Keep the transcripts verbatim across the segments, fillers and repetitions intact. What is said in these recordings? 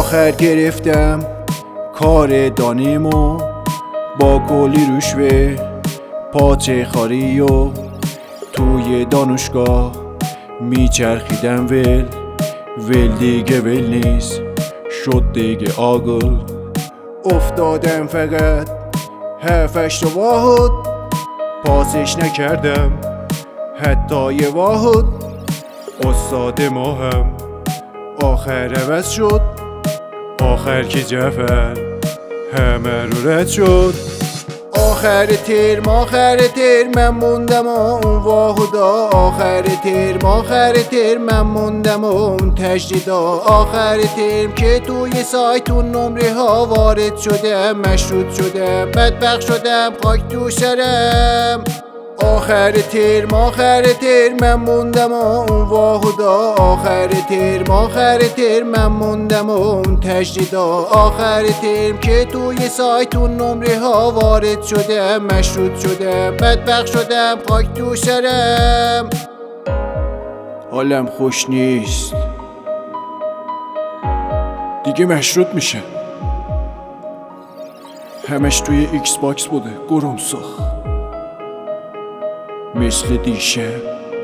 آخر گرفتم کار دانیمو با کلی رشوه پاچه خاری و توی دانشگاه میچرخیدم ول ول دیگه ول نیست شد دیگه آگل افتادم فقط هفتش تا واحد پاسش نکردم حتی یه واحد استاد ما هم آخر عوض شد آخر که جعفر همه رو رد شد آخر ترم آخر ترم من موندم اون واحدا آخر ترم آخر ترم من موندم اون تجدیدا آخر ترم که توی سایتون نمره ها وارد شدم مشروط شدم بدبخت شدم خاک تو سرم آخر ترم آخر ترم من موندم اون واحدا آخر ترم آخر ترم من موندم اون تجدیدا آخر ترم که توی سایتون نمره ها وارد شدم مشروط شدم بدبخت شدم خاک تو سرم حالم خوش نیست دیگه مشروط میشه همش توی ایکس باکس بوده گرمسخ مثل دیشب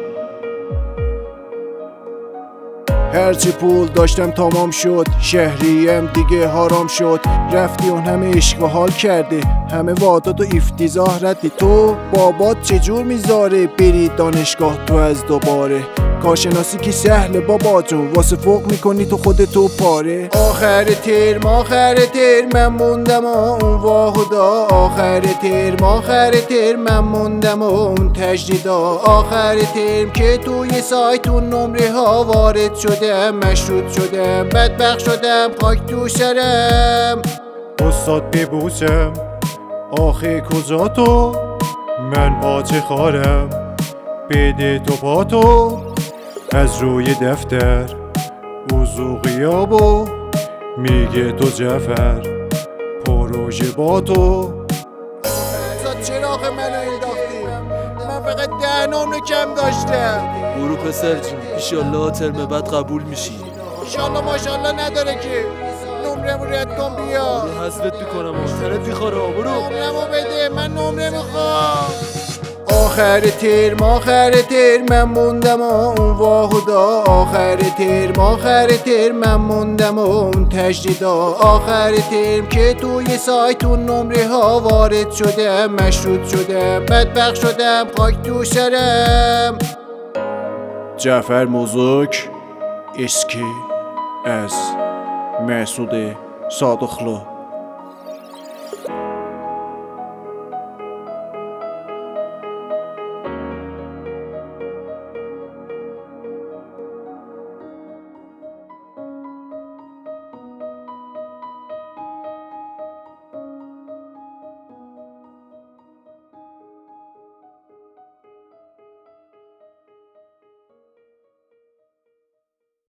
هرچی پول داشتم تمام شد شهریم دیگه حرام شد رفتی اون همه عشق و حال کرده همه وعدات و افتضاح ردی تو بابات چجور میذاره بری دانشگاه تو از دوباره کارشناسی که سهله بابا جون واسه فوق میکنی تو خودتو پاره آخر ترم آخر ترم من موندم اون واحدا آخر ترم آخر ترم من موندم اون تجدیدا آخر ترم که توی سایتون نمره ها وارد شدم مشروط شدم بدبخت شدم خاک تو سرم استاد ببوسم آخه کجا تو من پاچه خارم بده تو پاتو از روی دفتر وضو غیابو میگه تو جعفر پروژه با تو چراغ منو انداختی من فقط ده نمره کم داشتم برو پسر جون ایشالله ترم بعد قبول میشی ایشالله ماشالله نداره که نمرمو رد کن بیا برو حذفت میکنم آخرت میخوره برو نمرمو بده من نمره میخوام آخر ترم آخر ترم من موندم اون واحدا آخر ترم آخر ترم من موندم اون تجدیدا آخر ترم که توی سایتون نمره ها وارد شدم مشروط شدم بدبخت شدم خاک تو سرم جعفر موزوک اسکی از مسعود صادقلو